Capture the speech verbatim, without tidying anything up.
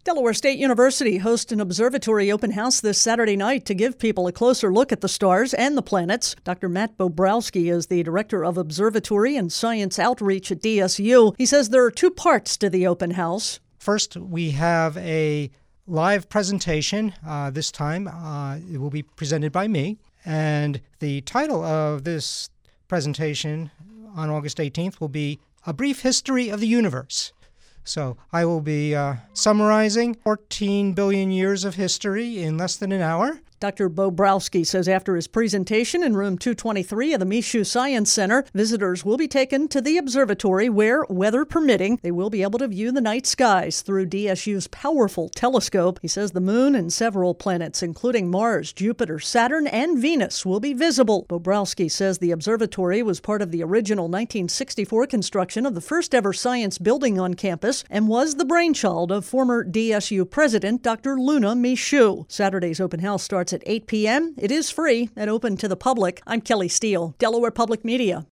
Delaware State University hosts an observatory open house this Saturday night to give people a closer look at the stars and the planets. Doctor Matt Bobrowski is the director of Observatory and Science Outreach at D S U. He says there are two parts to the open house. First, we have a live presentation. Uh, this time, uh, it will be presented by me. And the title of this presentation on August eighteenth will be A Brief History of the Universe. So I will be uh, summarizing fourteen billion years of history in less than an hour. Doctor Bobrowski says after his presentation in room two twenty-three of the Michoud Science Center, visitors will be taken to the observatory where, weather permitting, they will be able to view the night skies through D S U's powerful telescope. He says the moon and several planets, including Mars, Jupiter, Saturn, and Venus, will be visible. Bobrowski says the observatory was part of the original nineteen sixty-four construction of the first ever science building on campus and was the brainchild of former D S U president Doctor Luna Michoud. Saturday's open house starts at eight p.m. It is free and open to the public. I'm Kelly Steele, Delaware Public Media.